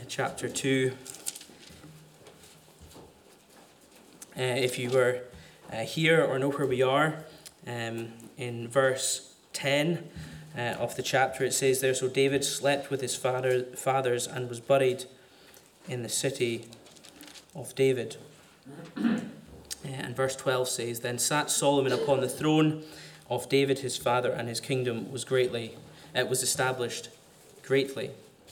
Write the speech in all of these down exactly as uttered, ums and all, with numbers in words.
chapter two. Uh, if you were uh, here or know where we are, um, in verse ten uh, of the chapter, it says there, "So David slept with his father, fathers and was buried in the city of David." Uh, and verse twelve says, "Then sat Solomon upon the throne of David his father, and his kingdom was greatly, it was established greatly."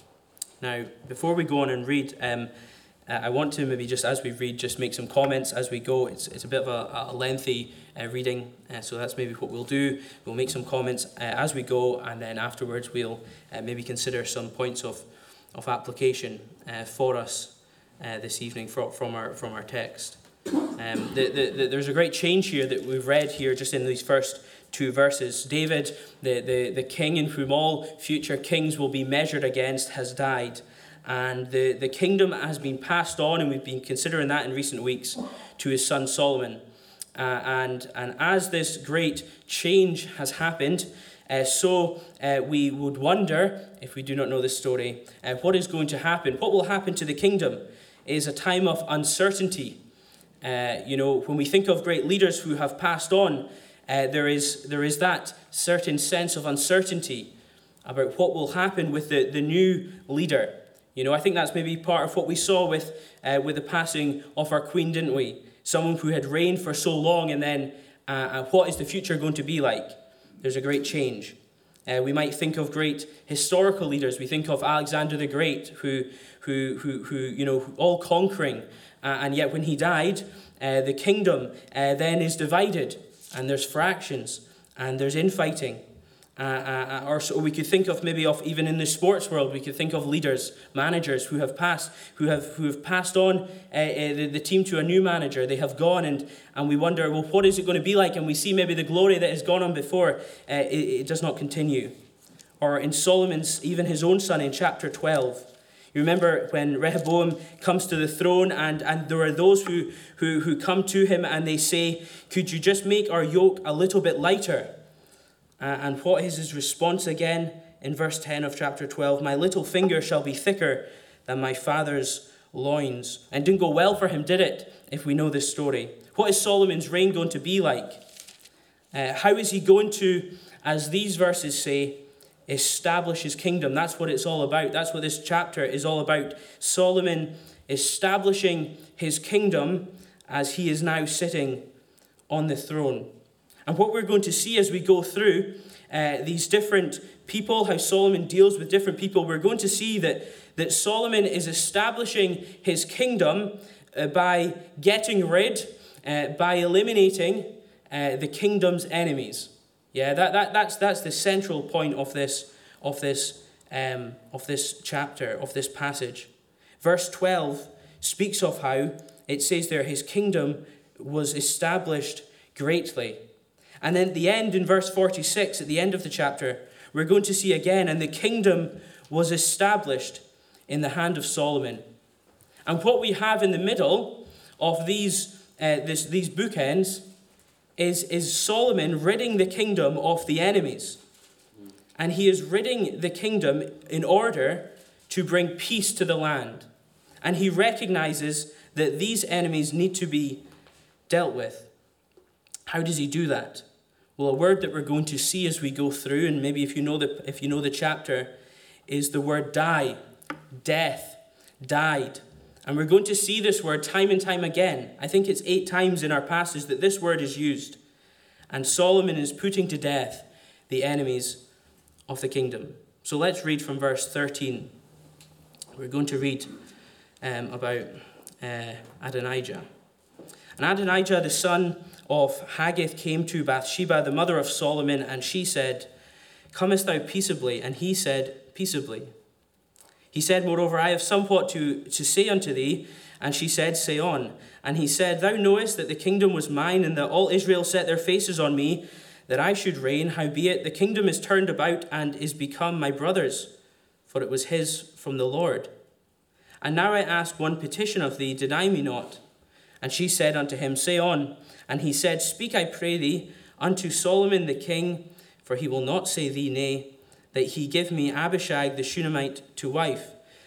Now, before we go on and read, um, uh, I want to maybe just as we read, just make some comments as we go. It's it's a bit of a, a lengthy uh, reading, uh, so that's maybe what we'll do. We'll make some comments uh, as we go, and then afterwards we'll uh, maybe consider some points of of application uh, for us uh, this evening from from our from our text. Um, the, the, the, there's a great change here that we've read here just in these first two verses. David, the, the, the king in whom all future kings will be measured against, has died. And the, the kingdom has been passed on, and we've been considering that in recent weeks, to his son Solomon. Uh, and, and as this great change has happened, uh, so uh, we would wonder, if we do not know this story, uh, what is going to happen. What will happen to the kingdom is a time of uncertainty. Uh, you know, when we think of great leaders who have passed on, uh, there is there is that certain sense of uncertainty about what will happen with the, the new leader. You know, I think that's maybe part of what we saw with uh, with the passing of our queen, didn't we? Someone who had reigned for so long, and then uh, uh, what is the future going to be like? There's a great change. Uh, we might think of great historical leaders. We think of Alexander the Great, who who who who you know, all conquering. Uh, and yet when he died, uh, the kingdom uh, then is divided, and there's fractions, and there's infighting. Uh, uh, or so we could think of maybe of even in the sports world, we could think of leaders, managers who have passed, who have who have passed on uh, uh, the, the team to a new manager. They have gone, and and we wonder, well, what is it going to be like? And we see maybe the glory that has gone on before, uh, it, it does not continue. Or in Solomon's, even his own son in chapter twelve. You remember when Rehoboam comes to the throne, and, and there are those who, who, who come to him and they say, "Could you just make our yoke a little bit lighter?" Uh, and what is his response again in verse ten of chapter twelve? "My little finger shall be thicker than my father's loins." And it didn't go well for him, did it, if we know this story? What is Solomon's reign going to be like? Uh, how is he going to, as these verses say, establish his kingdom? That's what it's all about. That's what this chapter is all about. Solomon establishing his kingdom as he is now sitting on the throne. And what we're going to see as we go through uh, these different people, how Solomon deals with different people, we're going to see that, that Solomon is establishing his kingdom uh, by getting rid, uh, by eliminating uh, the kingdom's enemies. Yeah, that, that that's that's the central point of this of this um, of this chapter, of this passage. Verse twelve speaks of how it says there his kingdom was established greatly. And then at the end, in verse forty-six, at the end of the chapter, we're going to see again, "And the kingdom was established in the hand of Solomon." And what we have in the middle of these uh, this, these bookends is, is Solomon ridding the kingdom of the enemies. And he is ridding the kingdom in order to bring peace to the land. And he recognizes that these enemies need to be dealt with. How does he do that? Well, a word that we're going to see as we go through, and maybe if you know the if you know the chapter, is the word die, death, died. And we're going to see this word time and time again. I think it's eight times in our passage that this word is used. And Solomon is putting to death the enemies of the kingdom. So let's read from verse thirteen. We're going to read um, about uh, Adonijah. "And Adonijah, the son of Haggith, came to Bathsheba, the mother of Solomon, and she said, 'Comest thou peaceably?' And he said, 'Peaceably.' He said, 'Moreover, I have somewhat to, to say unto thee.' And she said, 'Say on.' And he said, 'Thou knowest that the kingdom was mine, and that all Israel set their faces on me, that I should reign. Howbeit the kingdom is turned about, and is become my brother's, for it was his from the Lord. And now I ask one petition of thee, deny me not.' And she said unto him, 'Say on.' And he said, 'Speak, I pray thee, unto Solomon the king, for he will not say thee nay, that he give me Abishag the Shunammite to wife.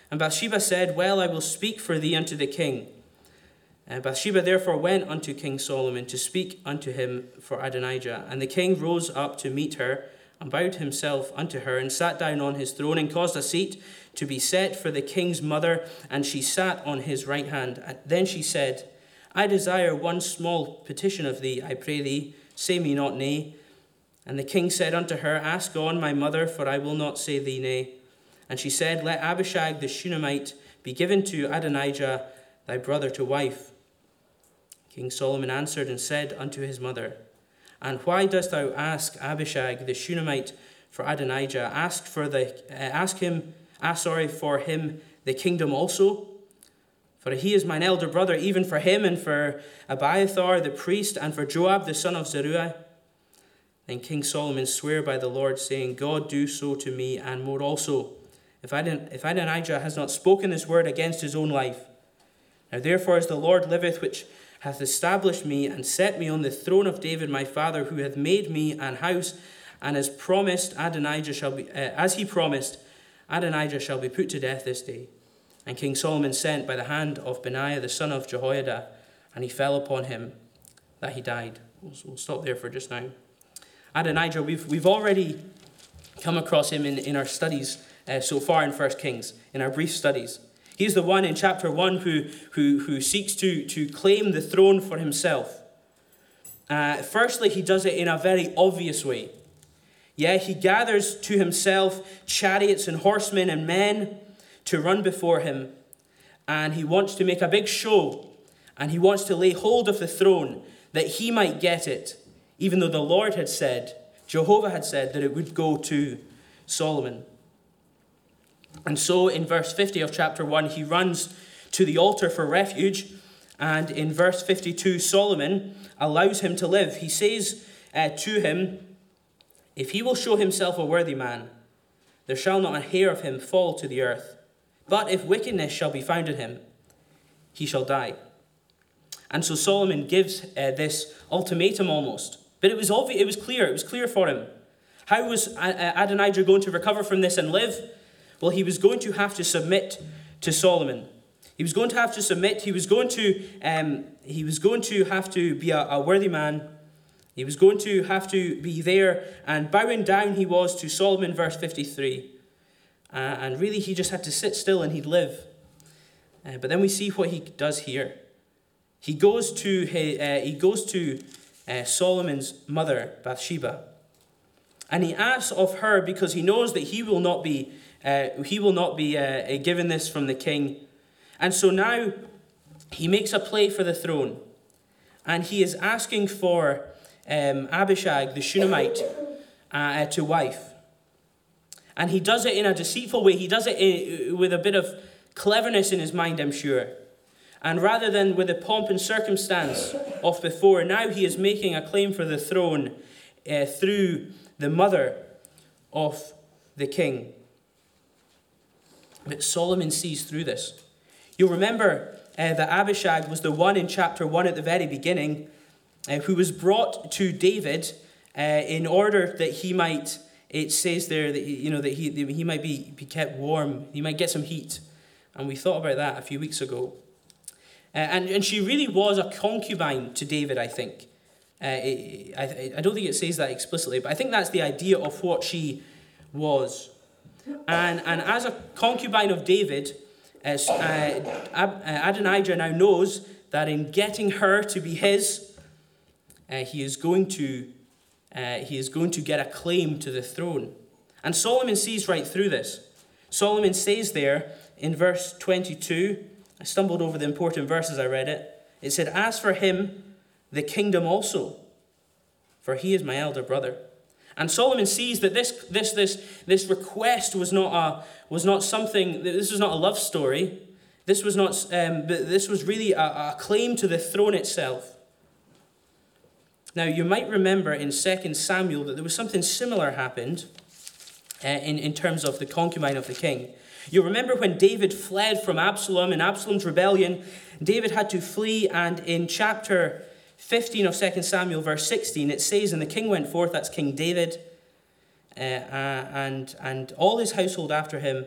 And Bathsheba said, Well, I will speak for thee unto the king. And Bathsheba therefore went unto King Solomon to speak unto him for Adonijah. And the king rose up to meet her, and bowed himself unto her, and sat down on his throne, and caused a seat to be set for the king's mother, and she sat on his right hand. And then she said, I desire one small petition of thee, I pray thee, say me not nay. And the king said unto her, Ask on, my mother, for I will not say thee nay. And she said, Let Abishag the Shunammite be given to Adonijah thy brother to wife. King Solomon answered and said unto his mother, And why dost thou ask Abishag the Shunammite for Adonijah? Ask for the uh, ask him, ah sorry, for him the kingdom also. For he is mine elder brother, even for him and for Abiathar the priest, and for Joab the son of Zeruiah. Then King Solomon sware by the Lord, saying, God do so to me, and more also, if Adon- if Adonijah has not spoken this word against his own life. Now therefore, as the Lord liveth, which hath established me, and set me on the throne of David my father, who hath made me an house, and as promised, Adonijah shall be, uh, as he promised, Adonijah shall be put to death this day. And King Solomon sent by the hand of Benaiah the son of Jehoiada, and he fell upon him, that he died. We'll, we'll stop there for just now. Adonijah, we've we've already come across him in, in our studies uh, so far in First Kings, in our brief studies. He's the one in chapter one who, who, who seeks to, to claim the throne for himself. Uh, firstly, he does it in a very obvious way. Yeah, he gathers to himself chariots and horsemen and men to run before him. And he wants to make a big show. And he wants to lay hold of the throne that he might get it. Even though the Lord had said, Jehovah had said that it would go to Solomon. And so in verse fifty of chapter one, he runs to the altar for refuge. And in verse fifty-two, Solomon allows him to live. He says uh, to him, If he will show himself a worthy man, there shall not a hair of him fall to the earth. But if wickedness shall be found in him, he shall die. And so Solomon gives uh, this ultimatum almost. But it was obvious, it was clear, it was clear for him. How was Adonijah going to recover from this and live? Well, he was going to have to submit to Solomon. He was going to have to submit. He was going to, um, he was going to have to be a, a worthy man. He was going to have to be there, and bowing down he was to Solomon, verse fifty-three. Uh, and really, he just had to sit still and he'd live. Uh, but then we see what he does here. He goes to his, uh, he goes to uh, Solomon's mother, Bathsheba, and he asks of her because he knows that he will not be uh, he will not be uh, given this from the king. And so now he makes a play for the throne, and he is asking for um, Abishag the Shunammite uh, to wife. And he does it in a deceitful way. He does it in, with a bit of cleverness in his mind, I'm sure. And rather than with the pomp and circumstance of before, now he is making a claim for the throne uh, through the mother of the king. But Solomon sees through this. You'll remember uh, that Abishag was the one in chapter one at the very beginning uh, who was brought to David uh, in order that he might, it says there, that you know that he, that he might be, be kept warm, he might get some heat. And we thought about that a few weeks ago. Uh, and, and she really was a concubine to David, I think. Uh, it, I, I don't think it says that explicitly, but I think that's the idea of what she was. And, and as a concubine of David, uh, uh, Adonijah now knows that in getting her to be his, uh, he is going to uh, he is going to get a claim to the throne. And Solomon sees right through this. Solomon says there in verse twenty-two, I stumbled over the important verse as I read it. It said, As for him, the kingdom also, for he is my elder brother. And Solomon sees that this this this this request was not a was not something. This was not a love story. This was not. Um, this was really a, a claim to the throne itself. Now you might remember in Second Samuel that there was something similar happened uh, in in terms of the concubine of the king. You remember when David fled from Absalom in Absalom's rebellion. David had to flee, and in chapter fifteen of Second Samuel, verse sixteen, it says, And the king went forth, that's King David, uh, uh, and, and all his household after him,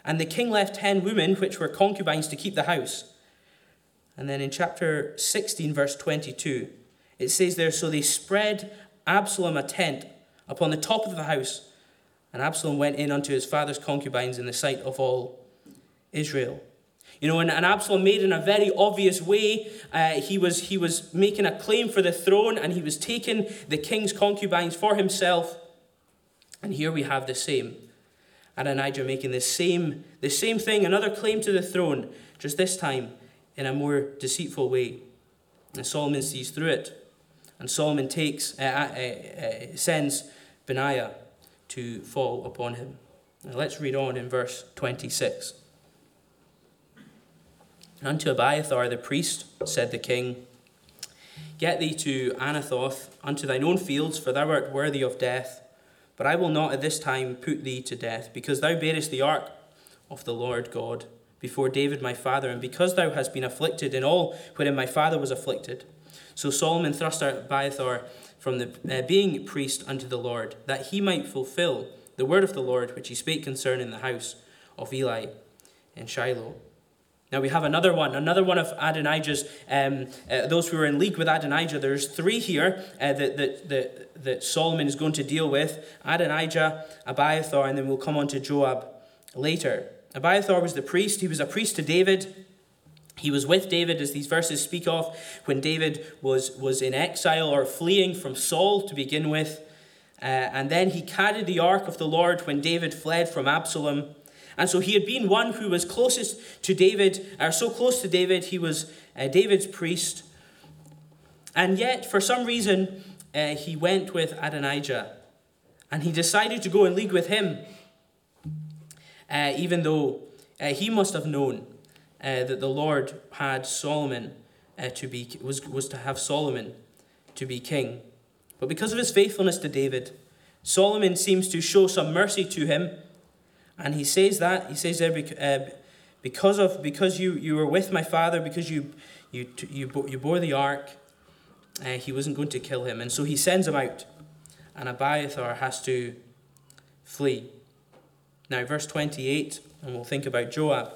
And the king left ten women, which were concubines, to keep the house. And then in chapter sixteen, verse twenty-two, it says there, so they spread Absalom a tent upon the top of the house, and Absalom went in unto his father's concubines in the sight of all Israel. You know, and, and Absalom made in a very obvious way, uh, he was he was making a claim for the throne, and he was taking the king's concubines for himself. And here we have the same. Adonijah making the same, the same thing, another claim to the throne, just this time in a more deceitful way. And Solomon sees through it. And Solomon takes, uh, uh, uh, sends Benaiah to fall upon him. Now let's read on in verse twenty-six. Unto Abiathar the priest said the king, get thee to Anathoth, unto thine own fields, for thou art worthy of death. But I will not at this time put thee to death, because thou barest the ark of the Lord God before David my father, and because thou hast been afflicted in all wherein my father was afflicted. So Solomon thrust out Abiathar from the uh, being priest unto the Lord, that he might fulfill the word of the Lord which he spake concerning the house of Eli in Shiloh. Now we have another one, another one of Adonijah's, um, uh, those who are in league with Adonijah. There's three here uh, that, that, that, that Solomon is going to deal with. Adonijah, Abiathar, and then we'll come on to Joab later. Abiathar was the priest. He was a priest to David. He was with David, as these verses speak of, when David was, was in exile or fleeing from Saul to begin with. Uh, and then he carried the ark of the Lord when David fled from Absalom. And so he had been one who was closest to David, or so close to David, he was uh, David's priest. And yet, for some reason, uh, he went with Adonijah. And he decided to go in league with him, uh, even though uh, he must have known uh, that the Lord had Solomon uh, to be was, was to have Solomon to be king. But because of his faithfulness to David, Solomon seems to show some mercy to him. And he says that, he says there, uh, because of because you, you were with my father, because you you you, you bore the ark, uh, he wasn't going to kill him. And so he sends him out, and Abiathar has to flee. Now, verse twenty-eight, and we'll think about Joab.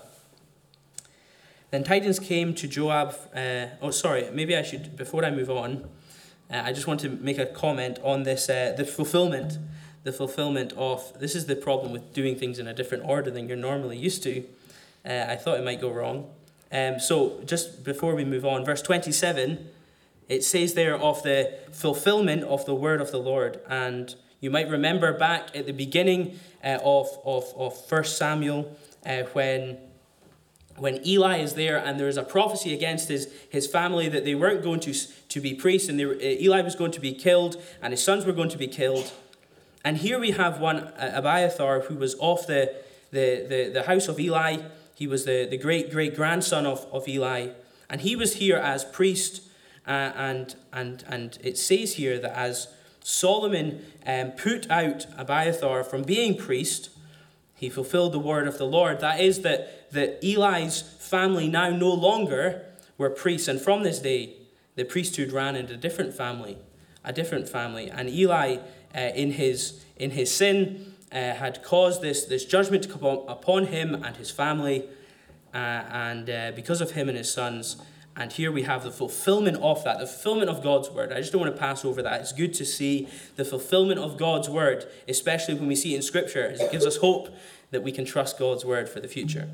Then tidings came to Joab, uh, oh sorry, maybe I should, before I move on, uh, I just want to make a comment on this, uh, the fulfillment The fulfillment of, this is the problem with doing things in a different order than you're normally used to. Uh, I thought it might go wrong. Um, so just before we move on, verse twenty-seven, it says there of the fulfillment of the word of the Lord. And you might remember back at the beginning uh, of, of, of First Samuel uh, when, when Eli is there and there is a prophecy against his, his family that they weren't going to, to be priests, and they were, uh, Eli was going to be killed and his sons were going to be killed. And here we have one, uh, Abiathar, who was of the, the, the, the house of Eli. He was the, the great-great-grandson of, of Eli. And he was here as priest. Uh, and, and, and it says here that as Solomon um, put out Abiathar from being priest, he fulfilled the word of the Lord. That is that, that Eli's family now no longer were priests. And from this day, the priesthood ran into a different family, a different family. And Eli... Uh, in his in his sin, uh, had caused this, this judgment to come upon him and his family, uh, and uh, because of him and his sons. And here we have the fulfillment of that, the fulfillment of God's word. I just don't want to pass over that. It's good to see the fulfillment of God's word, especially when we see it in Scripture. It gives us hope that we can trust God's word for the future.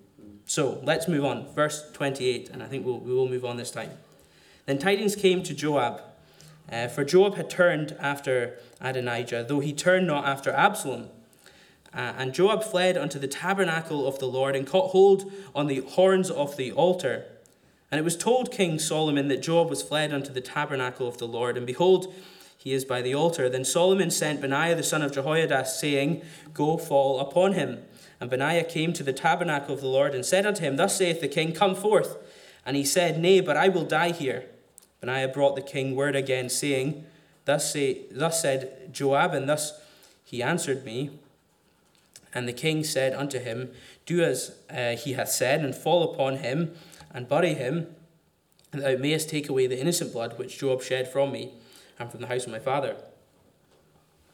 So let's move on. Verse twenty-eight, and I think we'll, we will move on this time. Then tidings came to Joab. Uh, for Joab had turned after Adonijah, though he turned not after Absalom. Uh, and Joab fled unto the tabernacle of the Lord, and caught hold on the horns of the altar. And it was told King Solomon that Joab was fled unto the tabernacle of the Lord, and behold, he is by the altar. Then Solomon sent Benaiah the son of Jehoiada, saying, Go fall upon him. And Benaiah came to the tabernacle of the Lord, and said unto him, Thus saith the king, Come forth. And he said, Nay, but I will die here. Benaiah brought the king word again, saying, Thus say, thus said Joab, and thus he answered me. And the king said unto him, Do as uh, he hath said, and fall upon him, and bury him, and thou mayest take away the innocent blood which Joab shed from me, and from the house of my father.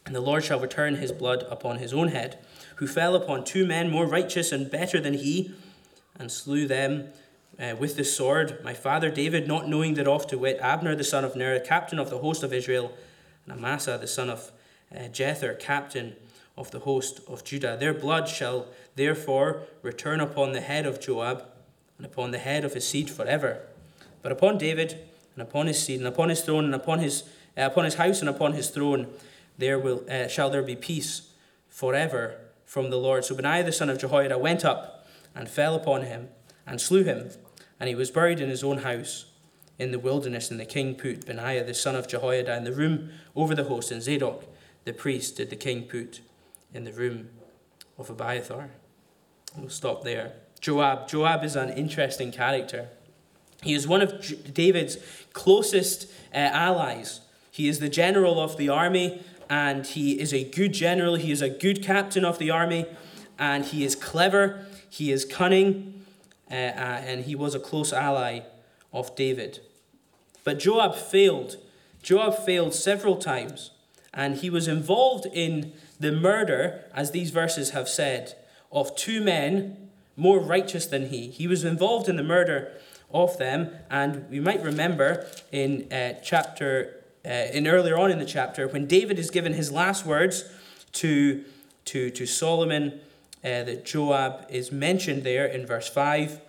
And the Lord shall return his blood upon his own head, who fell upon two men more righteous and better than he, and slew them uh, with the sword, my father David, not knowing thereof, to wit, Abner the son of Ner, captain of the host of Israel, and Amasa the son of uh, Jether, captain of the host of Judah. Their blood shall therefore return upon the head of Joab, and upon the head of his seed forever. But upon David, and upon his seed, and upon his throne, and upon his uh, upon his house, and upon his throne, there will uh, shall there be peace forever from the Lord. So Benaiah the son of Jehoiada went up and fell upon him and slew him, and he was buried in his own house in the wilderness. And the king put Benaiah the son of Jehoiada in the room over the host, and Zadok the priest did the king put in the room of Abiathar. We'll stop there. Joab. Joab is an interesting character. He is one of J- David's closest uh, allies. He is the general of the army, and he is a good general. He is a good captain of the army, and he is clever. He is cunning, uh, uh, and he was a close ally of David. But Joab failed. Joab failed several times, and he was involved in the murder, as these verses have said, of two men more righteous than he. He was involved in the murder of them, and we might remember in uh, chapter, uh, in earlier on in the chapter, when David is given his last words to, to, to Solomon, uh, that Joab is mentioned there in verse five.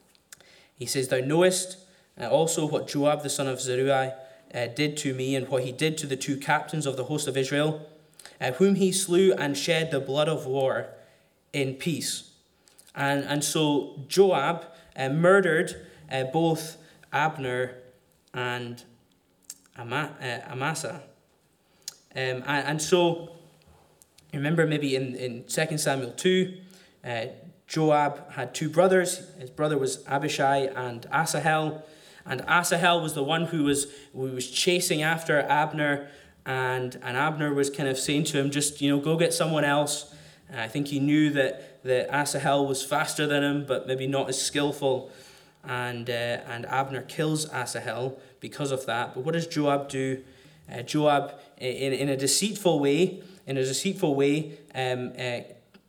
He says, "Thou knowest uh, also what Joab the son of Zeruiah uh, did to me, and what he did to the two captains of the host of Israel, uh, whom he slew and shed the blood of war in peace." And, and so Joab uh, murdered uh, both Abner and Ama, uh, Amasa. Um, and, and so, remember maybe in, in Second Samuel two, uh, Joab had two brothers. His brother was Abishai and Asahel. And Asahel was the one who was, who was chasing after Abner. And, and Abner was kind of saying to him, just, you know, go get someone else. And I think he knew that, that Asahel was faster than him, but maybe not as skillful. And uh, and Abner kills Asahel because of that. But what does Joab do? Uh, Joab, in, in a deceitful way, in a deceitful way, um, uh,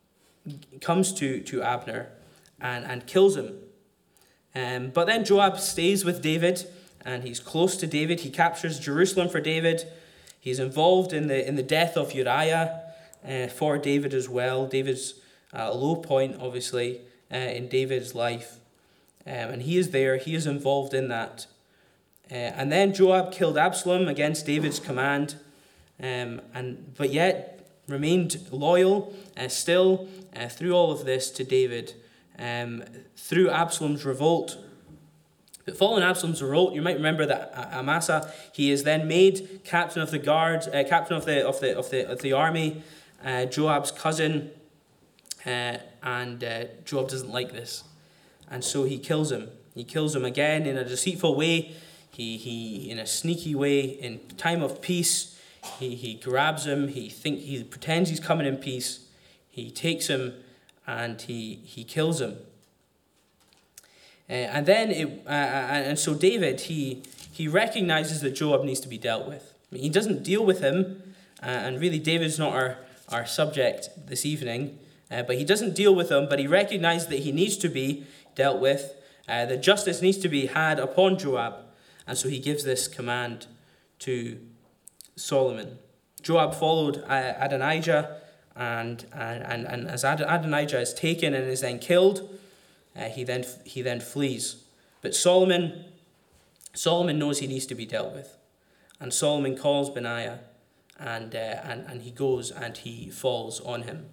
comes to, to Abner and, and kills him. Um, but then Joab stays with David, and he's close to David. He captures Jerusalem for David. He's involved in the in the death of Uriah uh, for David as well. David's uh, a low point, obviously, uh, in David's life. Um, and he is there. He is involved in that. Uh, and then Joab killed Absalom against David's command, um, and but yet remained loyal uh, still uh, through all of this to David, um, through Absalom's revolt. But following Absalom's revolt, you might remember that Amasa, he is then made captain of the guard, uh, captain of the of the of the of the army, uh, Joab's cousin, uh, and uh, Joab doesn't like this, and so he kills him. He kills him again in a deceitful way. He he in a sneaky way. In time of peace, he he grabs him. He think he pretends he's coming in peace. He takes him, and he he kills him. Uh, and then, it, uh, and so David, he he recognizes that Joab needs to be dealt with. I mean, he doesn't deal with him, uh, and really David's not our, our subject this evening, uh, but he doesn't deal with him, but he recognizes that he needs to be dealt with, uh, that justice needs to be had upon Joab, and so he gives this command to Solomon. Joab followed uh, Adonijah, and, and, and, and as Ad- Adonijah is taken and is then killed, Uh, he then he then flees. But Solomon, Solomon knows he needs to be dealt with. And Solomon calls Benaiah, and, uh, and, and he goes and he falls on him.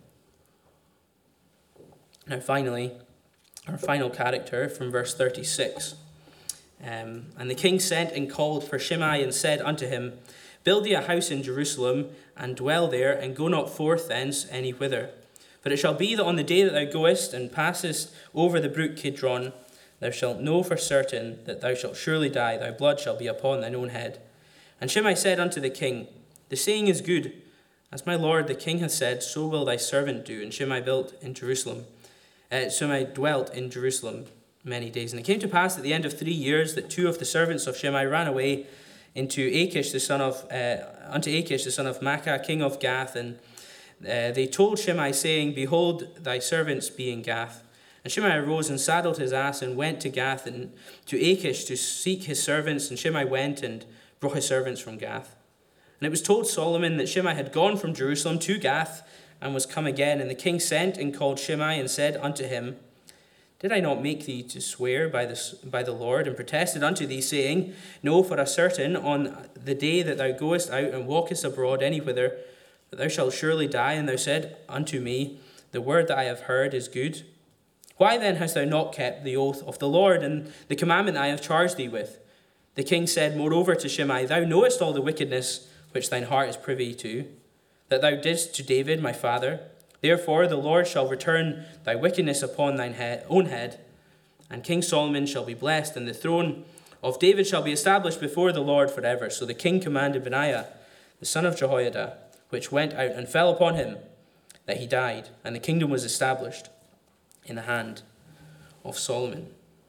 Now finally, our final character from verse thirty-six. Um, and the king sent and called for Shimei and said unto him, Build thee a house in Jerusalem, and dwell there, and go not forth thence any whither. For it shall be that on the day that thou goest and passest over the brook Kidron, thou shalt know for certain that thou shalt surely die, thy blood shall be upon thine own head. And Shimei said unto the king, The saying is good. As my lord the king hath said, so will thy servant do. And Shimei built in Jerusalem. Uh, Shimei dwelt in Jerusalem many days. And it came to pass at the end of three years that two of the servants of Shimei ran away into Achish the son of uh, unto Achish the son of Maacah, king of Gath, and uh, they told Shimei, saying, Behold, thy servants be in Gath. And Shimei arose and saddled his ass and went to Gath and to Achish to seek his servants. And Shimei went and brought his servants from Gath. And it was told Solomon that Shimei had gone from Jerusalem to Gath and was come again. And the king sent and called Shimei and said unto him, Did I not make thee to swear by the, by the Lord, and protested unto thee, saying, Know for a certain, on the day that thou goest out and walkest abroad anywhither, that thou shalt surely die? And thou said unto me, The word that I have heard is good. Why then hast thou not kept the oath of the Lord, and the commandment I have charged thee with? The king said moreover to Shimei, Thou knowest all the wickedness which thine heart is privy to, that thou didst to David my father. Therefore the Lord shall return thy wickedness upon thine head, own head, and King Solomon shall be blessed, and the throne of David shall be established before the Lord forever. So the king commanded Benaiah, the son of Jehoiada, which went out and fell upon him, that he died, and the kingdom was established in the hand of Solomon.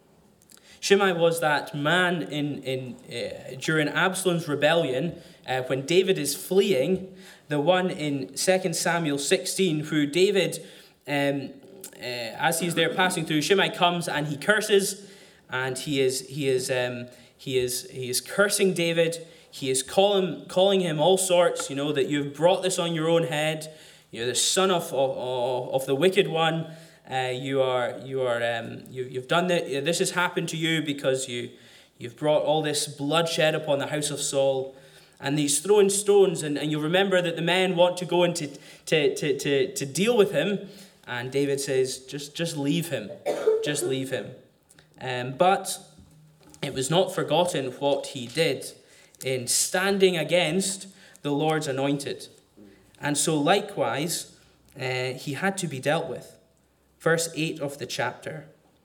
Shimei was that man in, in uh, during Absalom's rebellion, uh, when David is fleeing, the one in Second Samuel sixteen, who David, um, uh, as he's there passing through, Shimei comes and he curses, and he is he is um, he is he is cursing David. He is calling calling him all sorts. You know that you've brought this on your own head. You're the son of of, of the wicked one. Uh, you are you are um, you you've done that. This has happened to you because you you've brought all this bloodshed upon the house of Saul. And he's throwing stones, and, and you'll remember that the men want to go in to, to, to, to, to deal with him. And David says, just, just leave him. Just leave him. Um, but it was not forgotten what he did in standing against the Lord's anointed. And so likewise, uh, he had to be dealt with. Verse eight of the chapter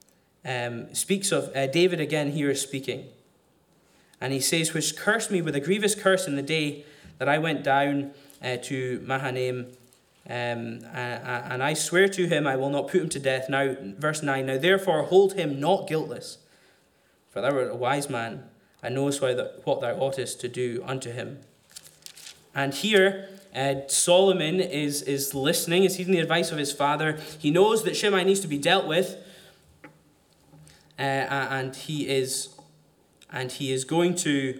um, speaks of, uh, David again here is speaking. And he says, Which cursed me with a grievous curse in the day that I went down uh, to Mahanaim. Um, uh, and I swear to him, I will not put him to death. Now, verse nine, Now therefore hold him not guiltless. For thou art a wise man, and knowest what thou oughtest to do unto him. And here, uh, Solomon is, is listening, is heeding the advice of his father. He knows that Shimei needs to be dealt with. Uh, and he is... And he is going to,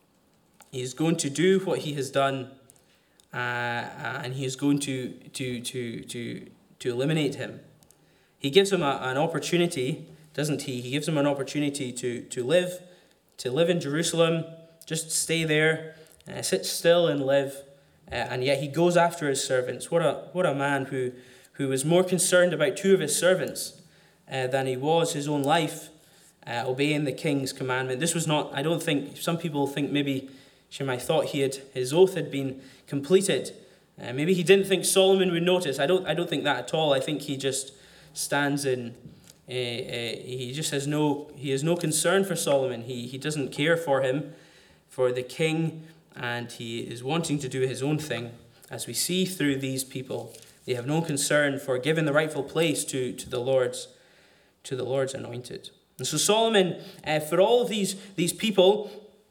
he is going to do what he has done, uh, and he is going to to to to to eliminate him. He gives him a, an opportunity, doesn't he? He gives him an opportunity to to live, to live in Jerusalem, just stay there, uh, sit still and live. Uh, and yet he goes after his servants. What a what a man who who was more concerned about two of his servants uh, than he was his own life. Uh, obeying the king's commandment. This was not, I don't think, some people think maybe Shimei thought he had, his oath had been completed. Uh, maybe he didn't think Solomon would notice. I don't I don't think that at all. I think he just stands in, uh, uh, he just has no, he has no concern for Solomon. He, he doesn't care for him, for the king, and he is wanting to do his own thing. As we see through these people, they have no concern for giving the rightful place to, to the Lord's, to the Lord's anointed. And so Solomon, uh, for all of these, these people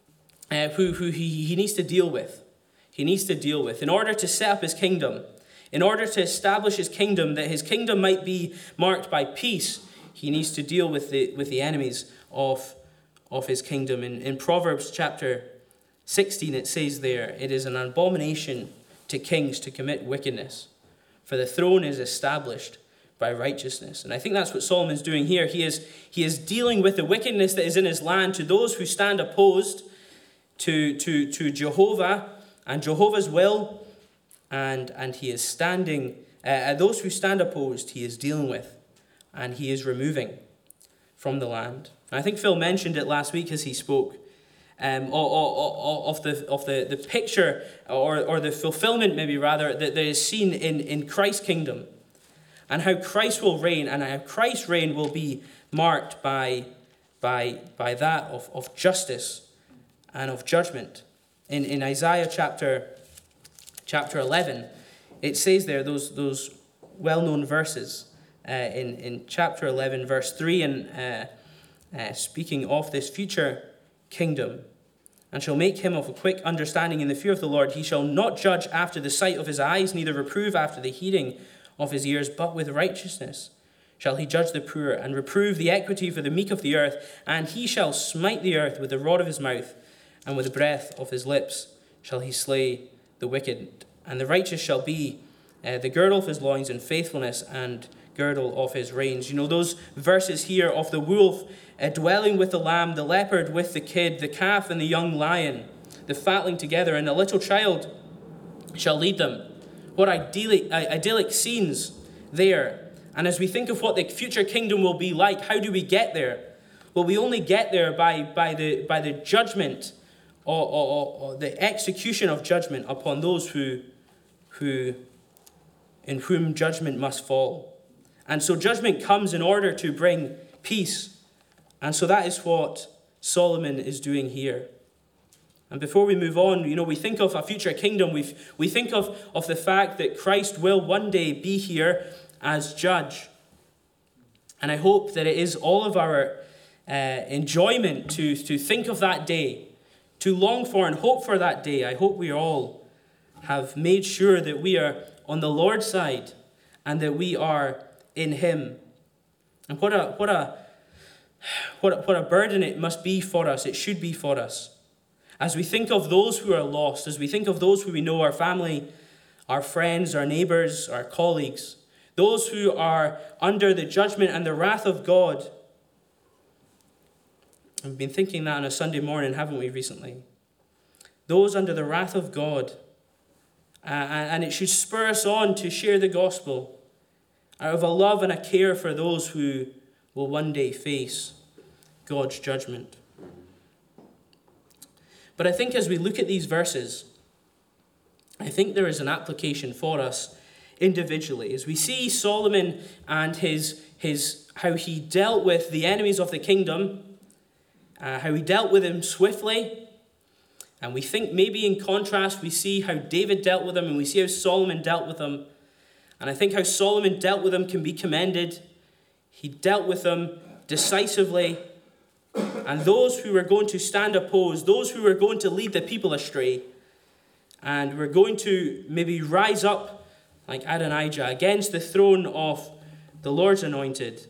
uh, who, who he, he needs to deal with, he needs to deal with in order to set up his kingdom, in order to establish his kingdom, that his kingdom might be marked by peace, he needs to deal with the, with the enemies of, of his kingdom. In, in Proverbs chapter sixteen, it says there, It is an abomination to kings to commit wickedness, for the throne is established by righteousness. And I think that's what Solomon's doing here. He is, he is dealing with the wickedness that is in his land to those who stand opposed to, to, to Jehovah and Jehovah's will. And, and he is standing, uh, those who stand opposed, he is dealing with. And he is removing from the land. And I think Phil mentioned it last week as he spoke. Um, of the of the, the picture or, or the fulfillment, maybe rather, that, that is seen in, in Christ's kingdom. And how Christ will reign, and how Christ's reign will be marked by, by, by that of, of justice and of judgment. In, in Isaiah chapter, chapter eleven, it says there, those, those well-known verses, uh, in, in chapter eleven, verse three, and uh, uh, speaking of this future kingdom. and shall make him of a quick understanding in the fear of the Lord. He shall not judge after the sight of his eyes, neither reprove after the hearing of his ears, but with righteousness shall he judge the poor, and reprove the equity for the meek of the earth. And he shall smite the earth with the rod of his mouth, and with the breath of his lips shall he slay the wicked. And the righteous shall be uh, the girdle of his loins, and faithfulness and girdle of his reins. You know, those verses here of the wolf uh, dwelling with the lamb, the leopard with the kid, the calf and the young lion, the fatling together, and a little child shall lead them. What idyllic, uh, idyllic scenes there. And as we think of what the future kingdom will be like, how do we get there? Well, we only get there by, by, the, by the judgment or, or, or the execution of judgment upon those who, who, in whom judgment must fall. And so judgment comes in order to bring peace. And so that is what Solomon is doing here. And before we move on, you know, we think of a future kingdom. We we think of, of the fact that Christ will one day be here as judge. And I hope that it is all of our uh, enjoyment to, to think of that day, to long for and hope for that day. I hope we all have made sure that we are on the Lord's side and that we are in him. And what a what a what a, what a burden it must be for us. It should be for us. As we think of those who are lost, as we think of those who we know, our family, our friends, our neighbors, our colleagues, those who are under the judgment and the wrath of God. We've been thinking that on a Sunday morning, haven't we, recently? Those under the wrath of God. Uh, and it should spur us on to share the gospel out of a love and a care for those who will one day face God's judgment. But I think as we look at these verses, I think there is an application for us individually. As we see Solomon and his, his how he dealt with the enemies of the kingdom, uh, how he dealt with them swiftly, and we think maybe in contrast we see how David dealt with them and we see how Solomon dealt with them. And I think how Solomon dealt with them can be commended. He dealt with them decisively. And those who were going to stand opposed, those who were going to lead the people astray, and were going to maybe rise up like Adonijah against the throne of the Lord's anointed,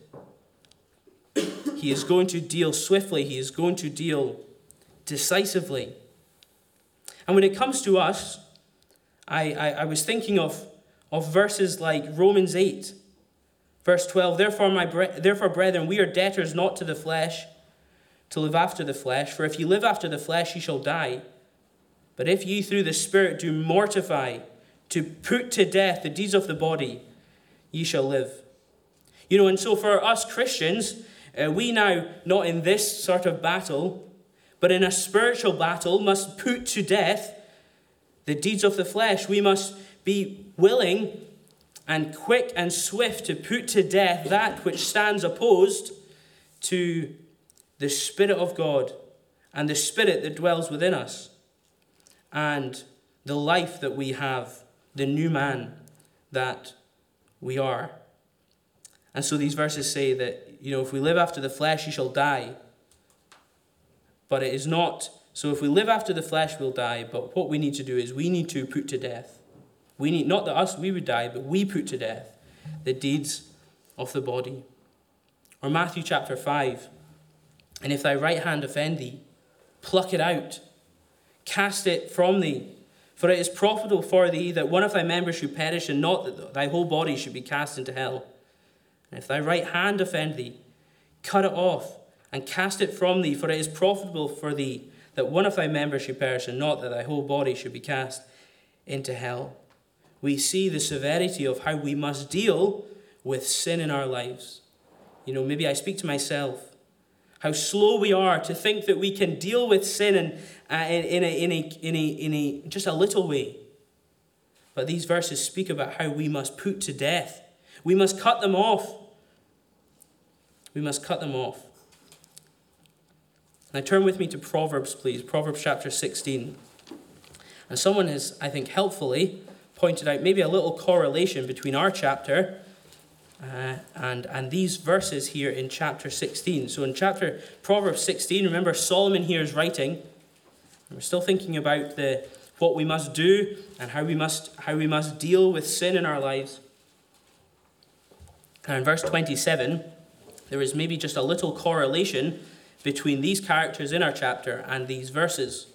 he is going to deal swiftly. He is going to deal decisively. And when it comes to us, I, I, I was thinking of, of verses like Romans eight, verse twelve. Therefore, my bre- therefore, brethren, we are debtors not to the flesh, to live after the flesh. For if you live after the flesh, ye shall die. But if ye through the Spirit do mortify, to put to death the deeds of the body, ye shall live. You know, and so for us Christians, uh, we now, not in this sort of battle, but in a spiritual battle, must put to death the deeds of the flesh. We must be willing and quick and swift to put to death that which stands opposed to the Spirit of God and the Spirit that dwells within us and the life that we have, the new man that we are. And so these verses say that, you know, if we live after the flesh, you shall die. But it is not, so if we live after the flesh, we'll die. But what we need to do is we need to put to death. We need, not that us, we would die, but we put to death the deeds of the body. Or Matthew chapter five. And if thy right hand offend thee, pluck it out, cast it from thee. For it is profitable for thee that one of thy members should perish, and not that thy whole body should be cast into hell. And if thy right hand offend thee, cut it off, and cast it from thee. For it is profitable for thee that one of thy members should perish, and not that thy whole body should be cast into hell. We see the severity of how we must deal with sin in our lives. You know, maybe I speak to myself. How slow we are to think that we can deal with sin in, uh, in, in, a, in, a, in, a, in a just a little way. But these verses speak about how we must put to death. We must cut them off. We must cut them off. Now turn with me to Proverbs, please. Proverbs chapter sixteen. And someone has, I think, helpfully pointed out maybe a little correlation between our chapter Uh, and, and these verses here in chapter sixteen. So in chapter Proverbs sixteen, remember Solomon here is writing. We're still thinking about the what we must do and how we must how we must deal with sin in our lives. And in verse twenty-seven, there is maybe just a little correlation between these characters in our chapter and these verses.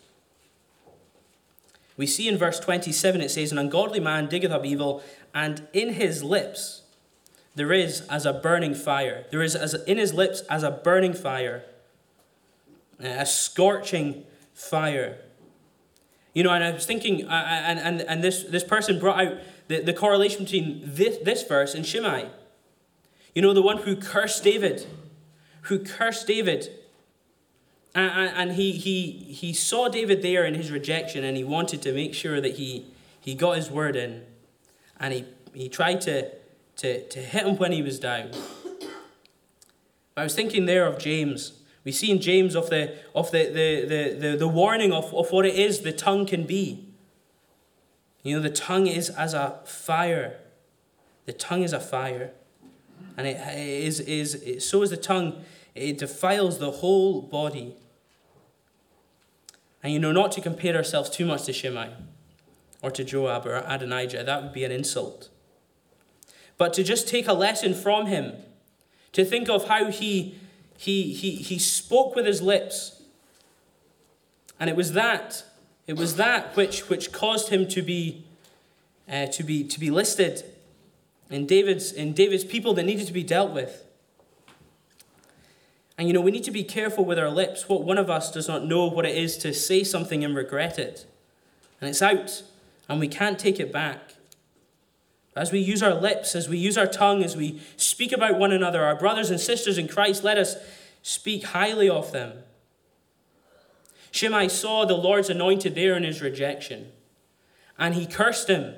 We see in verse twenty-seven, it says, "An ungodly man diggeth up evil, and in his lips there is as a burning fire." There is as in his lips as a burning fire, a scorching fire. You know, and I was thinking, and, and, and this, this person brought out the, the correlation between this, this verse and Shimei. You know, the one who cursed David, who cursed David. And, and he, he, he saw David there in his rejection, and he wanted to make sure that he, he got his word in. And he, he tried to, to, to hit him when he was down. But I was thinking there of James. We see in James of the of the, the, the, the, the warning of, of what it is the tongue can be. You know, the tongue is as a fire. The tongue is a fire. And it is, is it, so is the tongue. It defiles the whole body. And you know, not to compare ourselves too much to Shimei or to Joab or Adonijah. That would be an insult. But to just take a lesson from him. To think of how he... He, he, he spoke with his lips. And it was that, it was that which, which caused him to be, uh, to be, to be listed in David's, in David's people that needed to be dealt with. And you know, we need to be careful with our lips. What one of us does not know what it is to say something and regret it. And it's out, and we can't take it back. As we use our lips, as we use our tongue, as we speak about one another, our brothers and sisters in Christ, let us speak highly of them. Shimei saw the Lord's anointed there in his rejection, and he cursed him.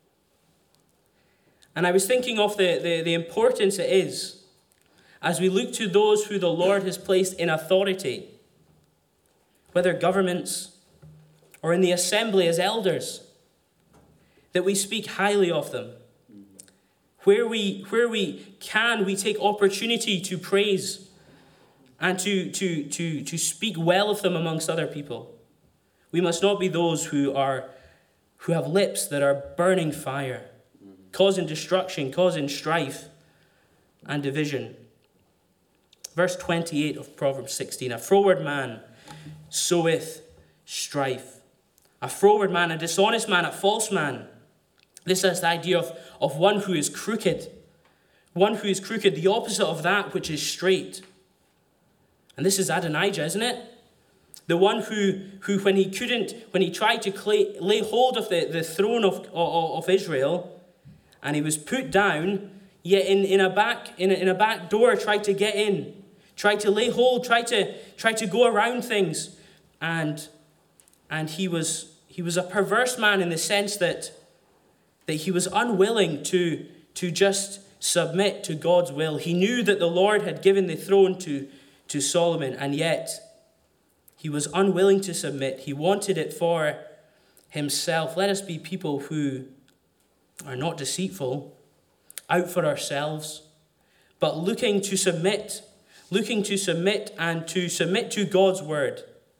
And I was thinking of the, the, the importance it is as we look to those who the Lord has placed in authority, whether governments or in the assembly as elders, that we speak highly of them. Where we, where we can, we take opportunity to praise and to, to, to, to speak well of them amongst other people. We must not be those who are who have lips that are burning fire, causing destruction, causing strife and division. Verse twenty-eight of Proverbs sixteen, "A froward man soweth strife." A froward man, a dishonest man, a false man. This is the idea of, of one who is crooked. One who is crooked, the opposite of that which is straight. And this is Adonijah, isn't it? The one who, who when he couldn't, when he tried to clay, lay hold of the, the throne of, of, of Israel, and he was put down, yet in, in, a back, in, a, in a back door tried to get in, tried to lay hold, tried to, tried to go around things. And, and he was, he was a perverse man in the sense that that he was unwilling to, to just submit to God's will. He knew that the Lord had given the throne to, to Solomon, and yet he was unwilling to submit. He wanted it for himself. Let us be people who are not deceitful, out for ourselves, but looking to submit, looking to submit and to submit to God's word.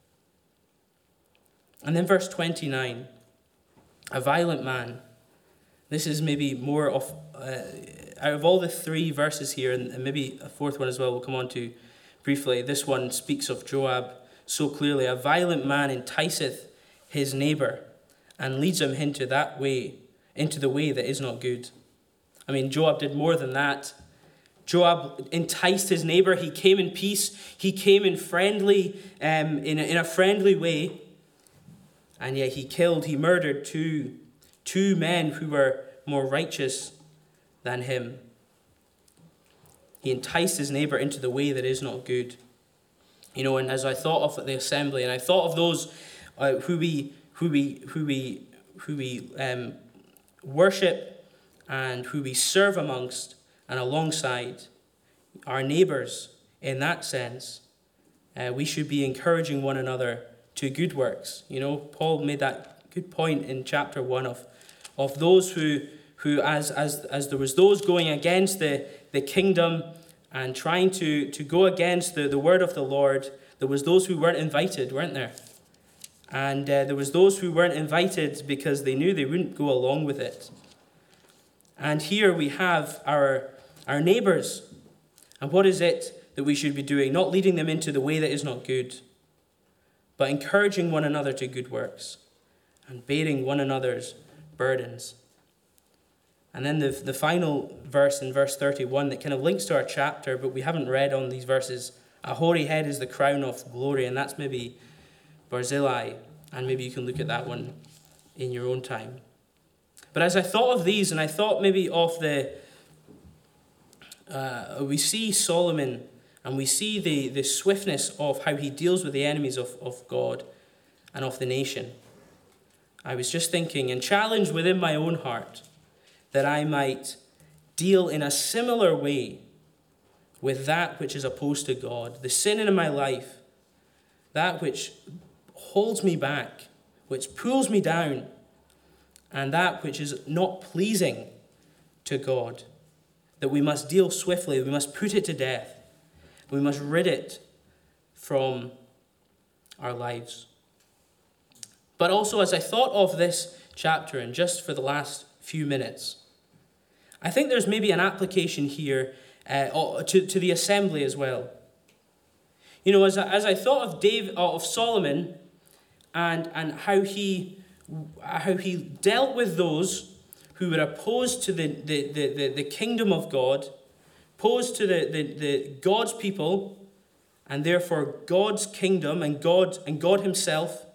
And then verse twenty-nine, "A violent man." This is maybe more of, uh, out of all the three verses here, and, and maybe a fourth one as well we'll come on to briefly, this one speaks of Joab so clearly. "A violent man enticeth his neighbor and leads him into that way, into the way that is not good." I mean, Joab did more than that. Joab enticed his neighbor. He came in peace. He came in friendly, um, in a, in a friendly way. And yet he killed, he murdered two Two men who were more righteous than him. He enticed his neighbor into the way that is not good. You know, and as I thought of the assembly, and I thought of those uh, who we who we who we who we um, worship and who we serve amongst and alongside, our neighbors in that sense, uh, we should be encouraging one another to good works. You know, Paul made that good point in chapter one of of those who, who as, as, as there was those going against the, the kingdom and trying to, to go against the, the word of the Lord, there was those who weren't invited, weren't there? And uh, there was those who weren't invited because they knew they wouldn't go along with it. And here we have our, our neighbours. And what is it that we should be doing? Not leading them into the way that is not good, but encouraging one another to good works and bearing one another's burdens. And then the, the final verse in verse thirty-one that kind of links to our chapter, but we haven't read on these verses. A hoary head is the crown of glory, and that's maybe Barzillai, and maybe you can look at that one in your own time. But as I thought of these, and I thought maybe of the, uh, we see Solomon, and we see the, the swiftness of how he deals with the enemies of, of God and of the nation. I was just thinking and challenged within my own heart that I might deal in a similar way with that which is opposed to God, the sin in my life, that which holds me back, which pulls me down, and that which is not pleasing to God, that we must deal swiftly, we must put it to death, we must rid it from our lives. But also, as I thought of this chapter, and just for the last few minutes, I think there's maybe an application here uh, to, to the assembly as well. You know, as I, as I thought of Dave, of Solomon, and and how he how he dealt with those who were opposed to the the, the, the, the kingdom of God, opposed to the, the, the God's people, and therefore God's kingdom and God and God himself,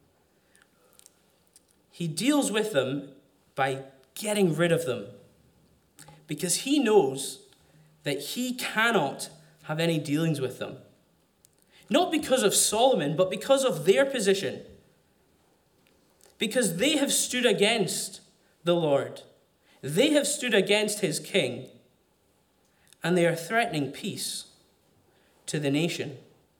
he deals with them by getting rid of them. Because he knows that he cannot have any dealings with them. Not because of Solomon, but because of their position. Because they have stood against the Lord. They have stood against his king. And they are threatening peace to the nation.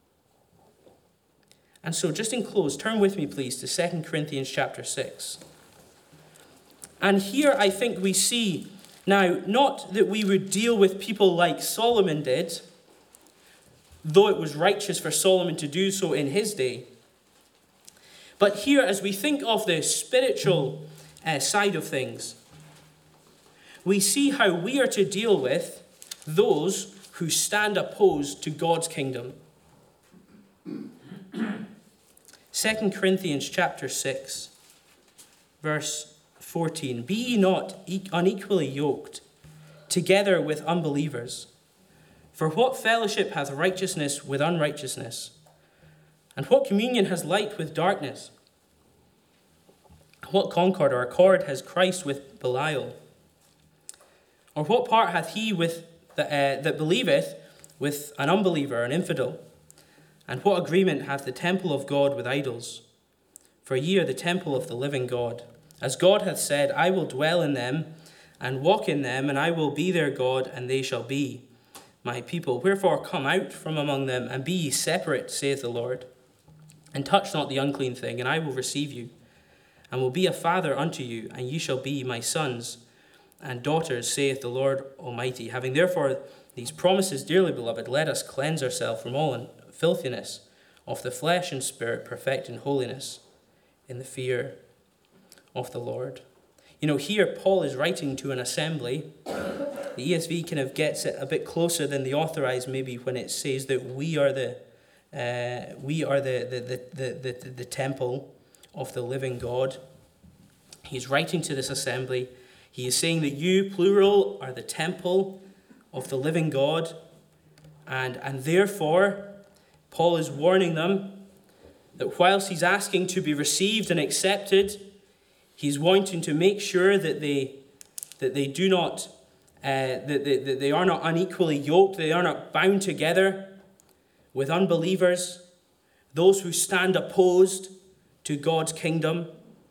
And so just in close, turn with me please to Second Corinthians chapter six. And here I think we see, now, not that we would deal with people like Solomon did, though it was righteous for Solomon to do so in his day. But here, as we think of the spiritual uh, side of things, we see how we are to deal with those who stand opposed to God's kingdom. Second Corinthians chapter six, verse fourteen. Be ye not unequally yoked together with unbelievers. For what fellowship hath righteousness with unrighteousness? And what communion has light with darkness? What concord or accord has Christ with Belial? Or what part hath he with the, uh, that believeth with an unbeliever, an infidel? And what agreement hath the temple of God with idols? For ye are the temple of the living God. As God hath said, I will dwell in them and walk in them, and I will be their God, and they shall be my people. Wherefore come out from among them, and be ye separate, saith the Lord, and touch not the unclean thing, and I will receive you, and will be a father unto you, and ye shall be my sons and daughters, saith the Lord Almighty. Having therefore these promises, dearly beloved, let us cleanse ourselves from all filthiness of the flesh and spirit, perfect in holiness in the fear of the Lord. You know, here Paul is writing to an assembly. The E S V kind of gets it a bit closer than the Authorized maybe when it says that we are the uh, we are the the, the, the, the the temple of the living God. He's writing to this assembly. He is saying that you, plural, are the temple of the living God, and and therefore Paul is warning them that whilst he's asking to be received and accepted, he's wanting to make sure that they that they do not uh, that, they, that they are not unequally yoked, they are not bound together with unbelievers, those who stand opposed to God's kingdom.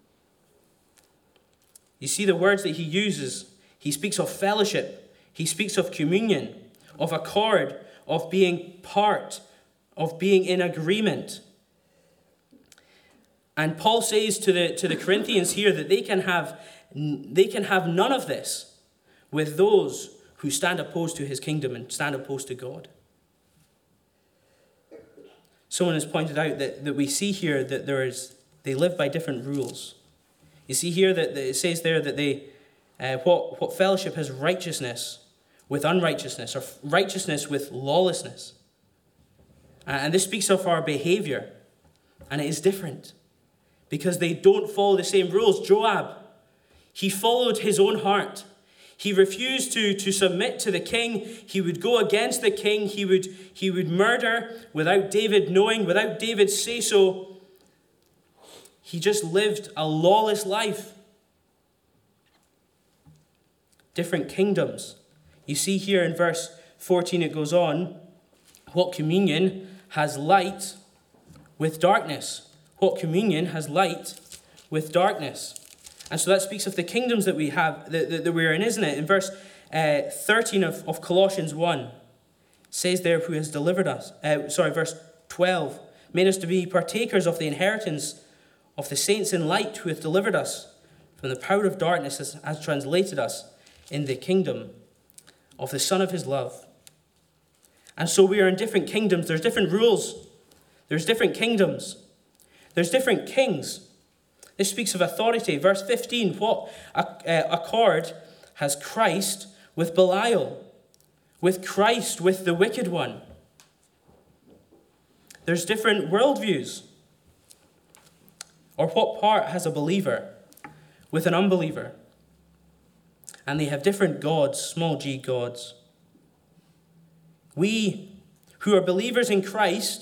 You see the words that he uses. He speaks of fellowship, he speaks of communion, of accord, of being part, of being in agreement. And Paul says to the to the Corinthians here that they can have they can have none of this with those who stand opposed to his kingdom and stand opposed to God. Someone has pointed out that, that we see here that there is they live by different rules. You see here that it says there that they, uh, what, what fellowship has righteousness with unrighteousness, or righteousness with lawlessness. And this speaks of our behavior. And it is different because they don't follow the same rules. Joab, he followed his own heart. He refused to, to submit to the king. He would go against the king. He would, he would murder without David knowing, without David's say-so. He just lived a lawless life. Different kingdoms. You see here in verse fourteen, it goes on, what communion has light with darkness? What communion has light with darkness? And so that speaks of the kingdoms that we have, that, that, that we're in, isn't it? In verse uh, thirteen of, of Colossians one, it says there, who has delivered us, uh, sorry, verse twelve, made us to be partakers of the inheritance of the saints in light, who hath delivered us from the power of darkness, has, has translated us in the kingdom of the Son of his love. And so we are in different kingdoms. There's different rules. There's different kingdoms. There's different kings. This speaks of authority. Verse fifteen, what accord has Christ with Belial? With Christ, with the wicked one? There's different worldviews. Or what part has a believer with an unbeliever? And they have different gods, small g gods. We who are believers in Christ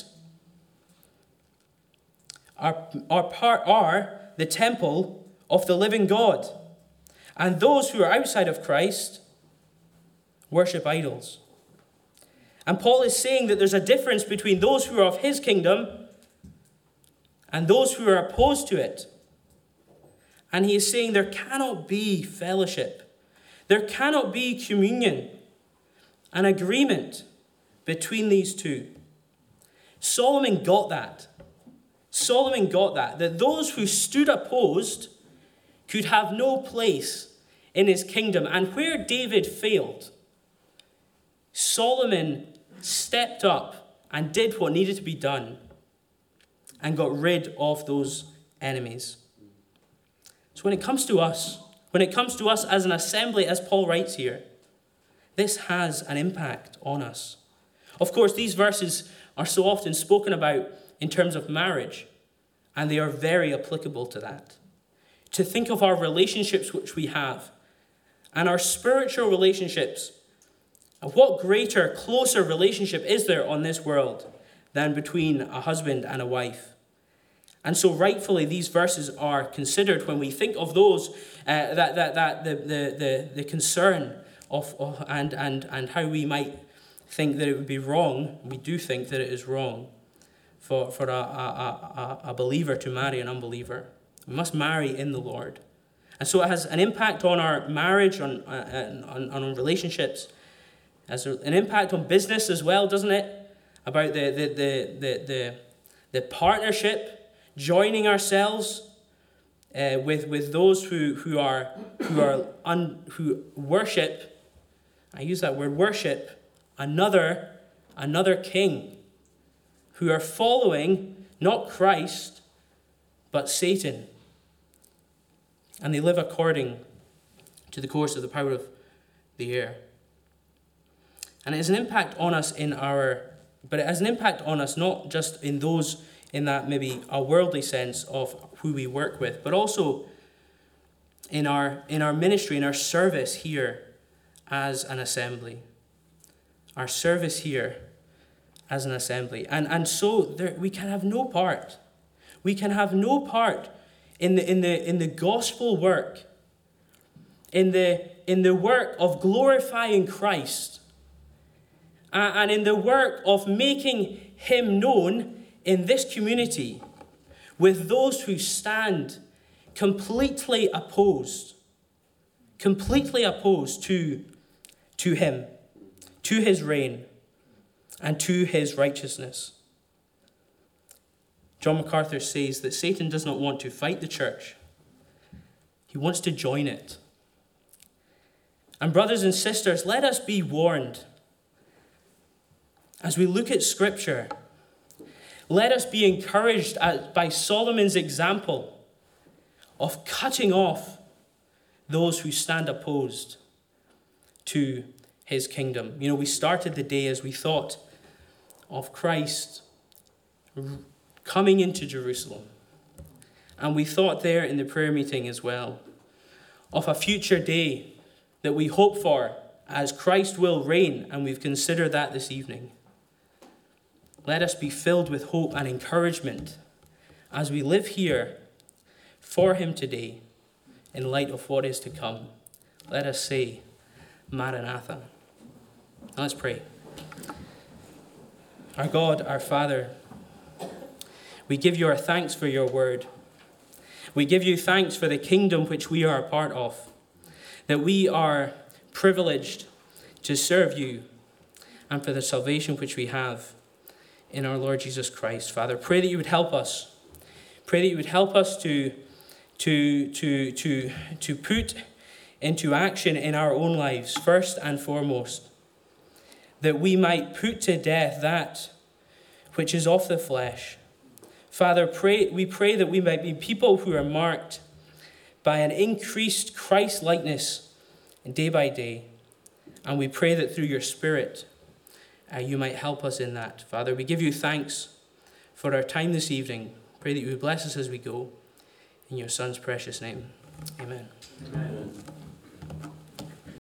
are, are, part, are the temple of the living God. And those who are outside of Christ worship idols. And Paul is saying that there's a difference between those who are of his kingdom and those who are opposed to it. And he is saying there cannot be fellowship. There cannot be communion, an agreement between these two. Solomon got that. Solomon got that, that those who stood opposed could have no place in his kingdom. And where David failed, Solomon stepped up and did what needed to be done and got rid of those enemies. So when it comes to us, when it comes to us as an assembly, as Paul writes here, this has an impact on us. Of course, these verses are so often spoken about in terms of marriage, and they are very applicable to that. To think of our relationships which we have, and our spiritual relationships. And what greater, closer relationship is there on this world than between a husband and a wife? And so rightfully, these verses are considered when we think of those, uh, that, that, that the, the, the, the concern of, of and, and, and how we might think that it would be wrong. We do think that it is wrong for, for a, a, a, a believer to marry an unbeliever. We must marry in the Lord. And so it has an impact on our marriage, on, uh, on, on relationships. It has an impact on business as well, doesn't it? About the, the, the, the, the, the partnership, joining ourselves uh, with, with those who, who are who are un, who worship. I use that word worship, another another king, who are following not Christ, but Satan. And they live according to the course of the power of the air. And it has an impact on us in our, but it has an impact on us not just in those, in that maybe a worldly sense of who we work with, but also in our in our ministry, in our service here as an assembly. Our service here as an assembly. And and so there, we can have no part. We can have no part in the in the in the gospel work, in the in the work of glorifying Christ, uh, and in the work of making him known in this community with those who stand completely opposed, completely opposed to, to him, to his reign, and to his righteousness. John MacArthur says that Satan does not want to fight the church. He wants to join it. And brothers and sisters, let us be warned as we look at Scripture. Let us be encouraged by Solomon's example of cutting off those who stand opposed to his kingdom. You know, we started the day as we thought of Christ coming into Jerusalem. And we thought there in the prayer meeting as well of a future day that we hope for as Christ will reign, and we've considered that this evening. Let us be filled with hope and encouragement as we live here for him today in light of what is to come. Let us say, Maranatha. Now let's pray. Our God, our Father, we give you our thanks for your word. We give you thanks for the kingdom which we are a part of, that we are privileged to serve you, and for the salvation which we have in our Lord Jesus Christ. Father, pray that you would help us. Pray that you would help us to, to, to, to, to put into action in our own lives, first and foremost, that we might put to death that which is of the flesh. Father, pray, we pray that we might be people who are marked by an increased Christ-likeness day by day. And we pray that through your Spirit, uh, you might help us in that. Father, we give you thanks for our time this evening. Pray that you would bless us as we go. In your Son's precious name, amen. Amen.